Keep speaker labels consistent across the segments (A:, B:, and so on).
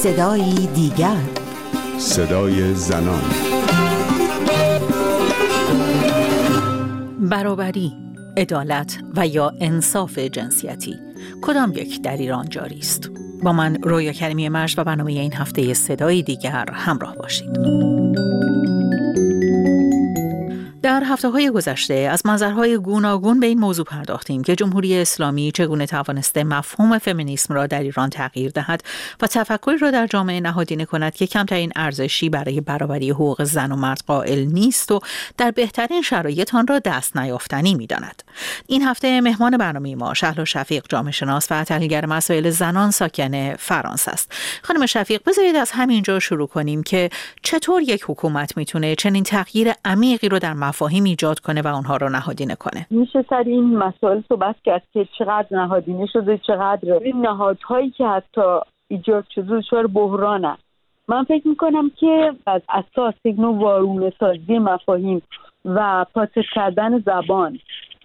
A: صدایی دیگر،
B: صدای زنان.
C: برابری، عدالت و یا انصاف جنسیتی کدام یک در ایران جاری است؟ با من رویا کریمی مجد و برنامه این هفته صدایی دیگر همراه باشید. در هفته‌های گذشته از منظرهای گوناگون به این موضوع پرداختیم که جمهوری اسلامی چگونه توانسته مفهوم فمینیسم را در ایران تغییر دهد و تفکری را در جامعه نهادینه کند که کمترین ارزشی برای برابری حقوق زن و مرد قائل نیست و در بهترین شرایط آن را دست نیافتنی می‌داند. این هفته مهمان برنامه ما شهلا شفیق، جامعه شناس و تحلیلگر مسائل زنان ساکن فرانسه است. خانم شفیق، بذارید از همینجا شروع کنیم که چطور یک حکومت میتونه چنین تغییر عمیقی رو در مفاهیم ایجاد کنه و اونها رو نهادینه کنه.
D: میشه سر این مسائل صحبت کرد که چقدر نهادینه شده، چقدر این نهادهایی که حتی ایجاد شده دچار بحرانن. من فکر میکنم که از اساس یک نوع وارونه سازی مفاهیم و پاس کردن زبان،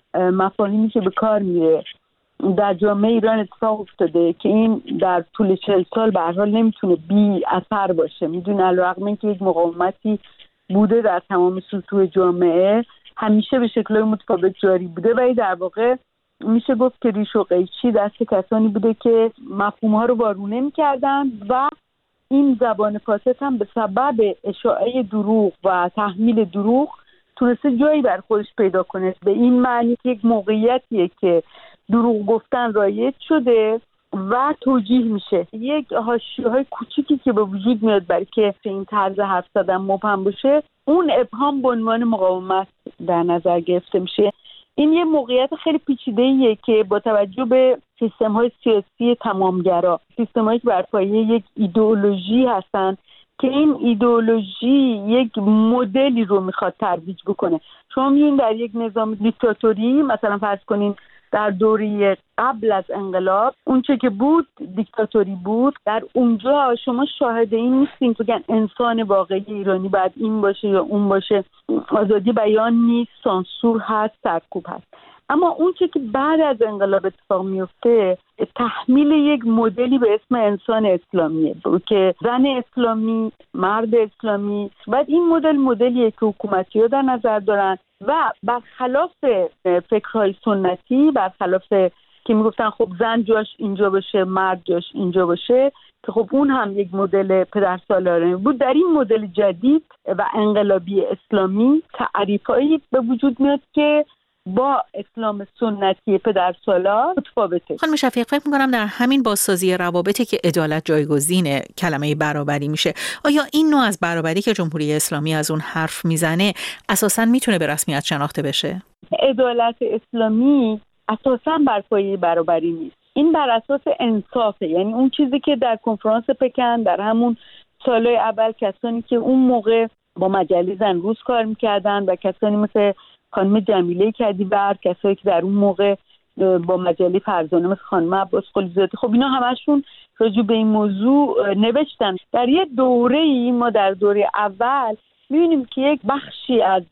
D: مفاهیمی که به کار میره در جامعه ایران اتفاق افتاده که این در طول 40 سال به هر حال نمیتونه بی اثر باشه. میدونی علیرغم اینکه یک مقاومتی بوده در تمام سطوح جامعه، همیشه به شکل‌های متفاوت جاری بوده، ولی در واقع میشه گفت که ریش و قیچی دست کسانی بوده که مفهوم‌ها رو وارونه می‌کردن و این زبان فاسد هم به سبب اشاعه دروغ و تحمیل دروغ تونسته جایی بر خودش پیدا کنه. به این معنی که یک موقعیتیه که دروغ گفتن رایج شده و توجیه میشه. یک حاشیه‌های کوچیکی که به وجود میاد برای که این طرز حرف زدن مبهم باشه، اون ابهام به عنوان مقاومت در نظر گرفته میشه. این یه موقعیت خیلی پیچیده‌ایه که با توجه به سیستم‌های سیاسی تمامگرا، سیستم‌هایی که بر پایه یک ایدئولوژی هستن که این ایدئولوژی یک مدلی رو میخواد ترویج بکنه. شما می‌بینید در یک نظام دیکتاتوری، مثلا فرض کنین در دوره قبل از انقلاب اون چه که بود دیکتاتوری بود، در اونجا شما شاهد این نیستین که بگن انسان واقعی ایرانی باید این باشه یا اون باشه، آزادی بیان نیست، سانسور هست، سرکوب هست. اما اون چه که بعد از انقلاب اتفاق میفته تحمیل یک مدلی به اسم انسان اسلامیه که زن اسلامی، مرد اسلامی. بعد این مدلیه که حکومتی‌ها در نظر دارن و برخلاف فکرهای سنتی، برخلاف که میگفتن خب زن جاش اینجا باشه، مرد جاش اینجا باشه، که خب اون هم یک مدل پدرسالارانه بود، در این مدل جدید و انقلابی اسلامی تعریفایی به وجود میاد که با اسلام سنتی پدرسالار متفاوته.
C: خانم شفیق، فکر می‌کنم در همین بازسازی روابطی که عدالت جایگزین کلمه برابری میشه، آیا این نوع از برابری که جمهوری اسلامی از اون حرف میزنه اساساً میتونه به رسمیت شناخته بشه؟
D: عدالت اسلامی اساساً بر پایه برابری نیست. این بر اساس انصافه. یعنی اون چیزی که در کنفرانس پکن در همون سالهای اول کسانی که اون موقع با مجله زن روز کار میکردن و کسانی مثل خانم جمیله کدیور، کسایی که در اون موقع با مجله فرزانه مثل خانم عباس قلیزاده، خب اینا همشون راجع به این موضوع نوشتن. در یه دوره‌ای ما در دوره اول می‌بینیم که یک بخشی از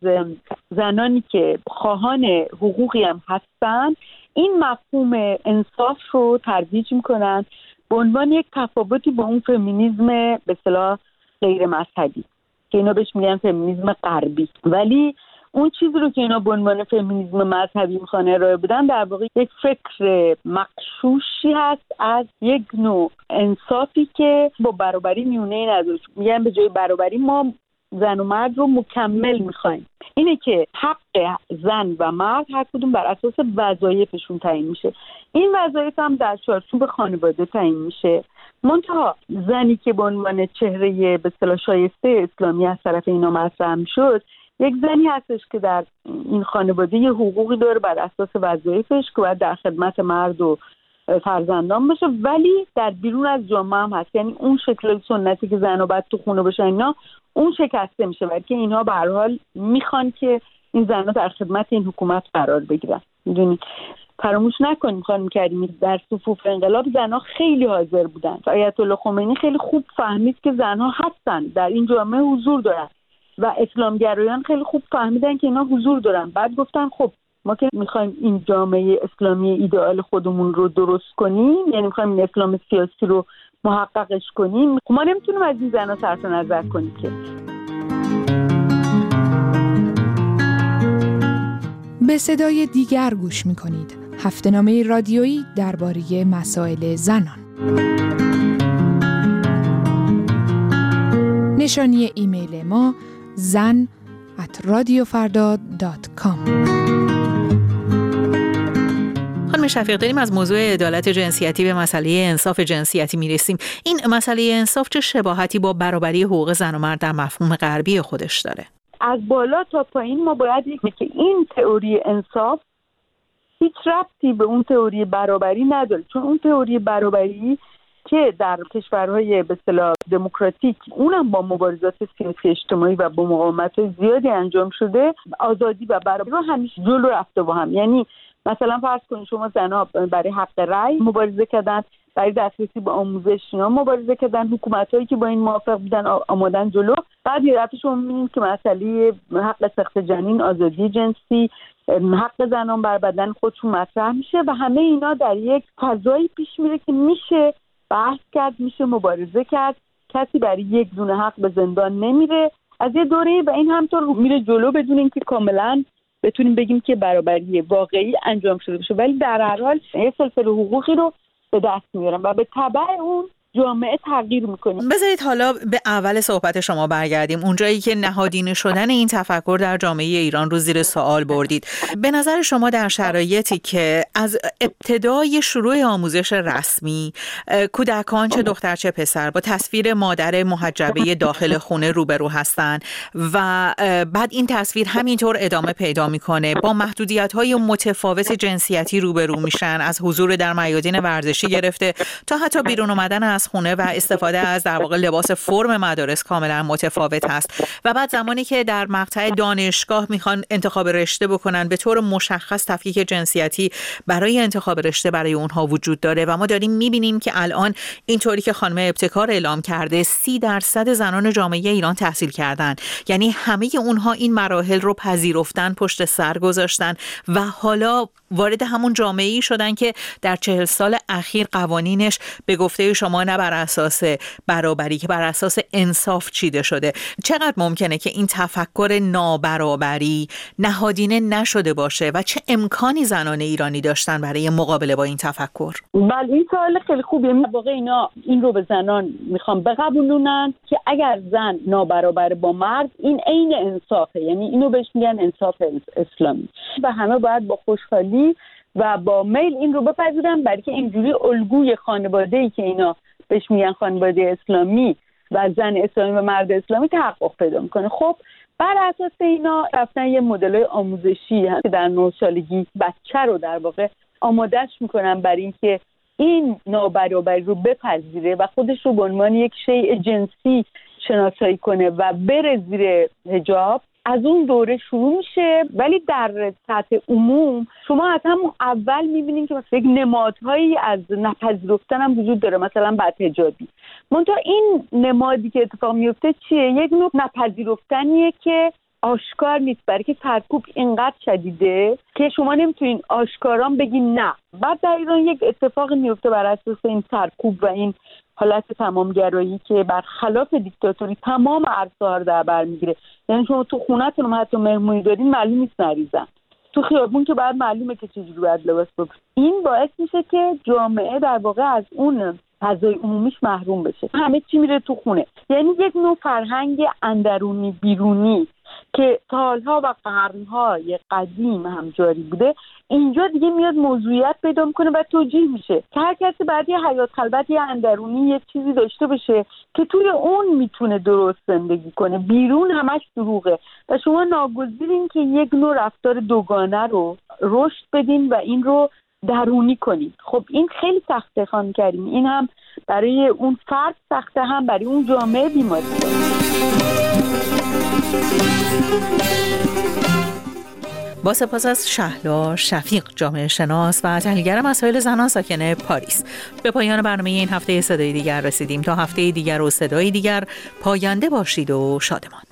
D: زنانی که خواهان حقوقی هم هستن این مفهوم انصاف رو ترویج می‌کنن به عنوان یک تفاوتی با اون فمینیسم به اصطلاح غیر مذهبی که اینا بهش میگن فمینیسم غربی. ولی اون چیزی رو که اینا به عنوان فمینیسم مذهبی میخوان ارائه بدن در واقع یک فکر مغشوشی هست از یک نوع انصافی که با برابری میونه نداره. میگن به جای برابری ما زن و مرد رو مکمل میخوایم. اینه که حق زن و مرد هر کدوم بر اساس وظایفشون تعیین میشه. این وظایف هم در چارچوب خانواده تعیین میشه. منتها زنی که به عنوان چهره به اصطلاح شایسته اسلامی از طرف اینا مطرح شد، یک زنی هستش که در این خانواده یه حقوقی داره بر اساس وظایفش که باید در خدمت مرد و فرزندان باشه، ولی در بیرون از جامعه هم هست. یعنی اون شکل سنتی که زن‌ها باید تو خونه باشن اینا اون شکسته میشه، ولی که اینها به هر حال میخوان که این زن‌ها در خدمت این حکومت قرار بگیرن. میدونید فراموش نکنیم خانم کریمی در صفوف انقلاب زن‌ها خیلی حاضر بودن. آیت الله خمینی خیلی خوب فهمید که زن‌ها هستن، در این جامعه حضور دارن و اسلامگرایان خیلی خوب فهمیدن که اینا حضور دارن. بعد گفتن خب ما که میخوایم این جامعه اسلامی ایدئال خودمون رو درست کنیم، یعنی میخوایم این اسلام سیاسی رو محققش کنیم، ما نمیتونیم از این زن‌ها صرف نظر کنیم که.
A: به صدای دیگر گوش می‌کنید. هفته‌نامه رادیویی درباره مسائل زنان. نشانی ایمیل ما zan@radiofarda.com.
C: خانم شفیق، داریم از موضوع عدالت جنسیتی به مسئله انصاف جنسیتی میرسیم. این مسئله انصاف چه شباهتی با برابری حقوق زن و مرد در مفهوم غربی خودش داره؟
D: از بالا تا پایین ما باید بگیم که این تئوری انصاف هیچ ربطی به اون تئوری برابری نداره، چون اون تئوری برابری که در کشورهای به اصطلاح دموکراتیک اونم با مبارزات سیاسی اجتماعی و با مقاومت‌های زیادی انجام شده، آزادی و برابری رو همیشه جلو رفته با هم. یعنی مثلا فرض کنید شما زن‌ها برای حق رأی مبارزه کردن، برای دسترسی به آموزش اینا مبارزه کردن، حکومتایی که با این موافق بودن آمادن جلو. بعد یه دفعه شما می‌بینید که مسئله حق سقط جنین، آزادی جنسی، حق زنان بر بدن خودشون مطرح میشه و همه اینا در یک فضایی پیش میره که میشه بحث کرد، میشه مبارزه کرد، کسی برای یک دونه حق به زندان نمیره از یه دوره و این همطور میره جلو بدون اینکه کاملا بتونیم بگیم که برابری واقعی انجام شده باشه، ولی در هر حال یه سلسله حقوقی رو به دست میارن و به تبع اون جامعه تغییر میکنه.
C: بذارید حالا به اول صحبت شما برگردیم، اونجایی که نهادینه شدن این تفکر در جامعه ایران رو زیر سوال بردید. به نظر شما در شرایطی که از ابتدای شروع آموزش رسمی کودکان چه دختر چه پسر با تصویر مادر محجبه داخل خونه روبرو هستن و بعد این تصویر همینطور ادامه پیدا میکنه، با محدودیت‌های متفاوت جنسیتی روبرو میشن، از حضور در میادین ورزشی گرفته تا حتی بیرون اومدن از خونه و استفاده از در واقع لباس فرم مدارس کاملا متفاوت هست و بعد زمانی که در مقطع دانشگاه میخوان انتخاب رشته بکنن، به طور مشخص تفکیک جنسیتی برای انتخاب رشته برای اونها وجود داره و ما داریم میبینیم که الان اینطوری که خانم ابتکار اعلام کرده 30% زنان جامعه ایران تحصیل کردن، یعنی همه اونها این مراحل رو پذیرفتن، پشت سر گذاشتن و حالا وارد همون جامعه‌ای شدن که در 40 سال اخیر قوانینش به گفته شما نه بر اساس برابری که بر اساس انصاف چیده شده. چقدر ممکنه که این تفکر نابرابری نهادینه نشده باشه و چه امکانی زنان ایرانی داشتن برای مقابله با این تفکر؟
D: بله، این سوال خیلی خوبه. واقعا اینا این رو به زنان میخوام بقبولونن که اگر زن نابرابر با مرد این عین انصافه، یعنی اینو بهش میگن انصاف اسلامی و همه باید با خوشحالی و با میل این رو بپذیرن، برای که اینجوری الگوی خانواده‌ای که اینا بهش میگن خانواده اسلامی و زن اسلامی و مرد اسلامی تحقق پیدا میکنه. خب بر اساس اینا رفتن یه مدل آموزشی هست که در 9 سالگی بچه رو در واقع آمادهش میکنن برای اینکه این نابرابری رو بپذیره و خودش رو به عنوان یک شیء جنسی شناسایی کنه و بره زیر حجاب. از اون دوره شروع میشه، ولی در سطح عموم شما از همون اول میبینید که مثلا یک نمادهایی از نپذیرفتن هم وجود داره، مثلا بدحجابی. منتها این نمادی که اتفاق میفته چیه؟ یک نوع نپذیرفتنیه که آشکار نیست، برای که سرکوب اینقدر شدیده که شما نمیتونین آشکاران بگین نه. بعد در ایران یک اتفاق میفته بر اساس این سرکوب و این حالت تمامگرایی که برخلاف دیکتاتوری تمام عرصه‌ها رو در بر میگیره. یعنی شما تو خونه‌تون هم حتی مهمونی دارین معلوم نیست نریزن، تو خیابون که بعد معلومه که چجوری باید لباس بپوشن. این باعث میشه که جامعه در واقع از اون فضای عمومیش محروم بشه، همه چی میره تو خونه. یعنی یک نوع فرهنگ اندرونی بیرونی که سالها و قرنهای قدیم هم جاری بوده اینجا دیگه میاد موضوعیت پیدا میکنه و توجیه میشه که هر کسی بعد یه حیات خلوت یه اندرونی یه چیزی داشته باشه که توی اون میتونه درست زندگی کنه، بیرون همش دروغه و شما ناگزیرین که یک نوع رفتار دوگانه رو رشد بدین و این رو درونی کنید. خب این خیلی سخته خانم کریم، این هم برای اون فرد سخته، هم برای اون جامعه بیماری داره.
C: با سپاس از شهلا شفیق، جامعه شناس و تحلیلگر مسائل زنان ساکن پاریس، به پایان برنامه این هفته صدای دیگر رسیدیم. تا هفته دیگر و صدای دیگر، پاینده باشید و شادمان.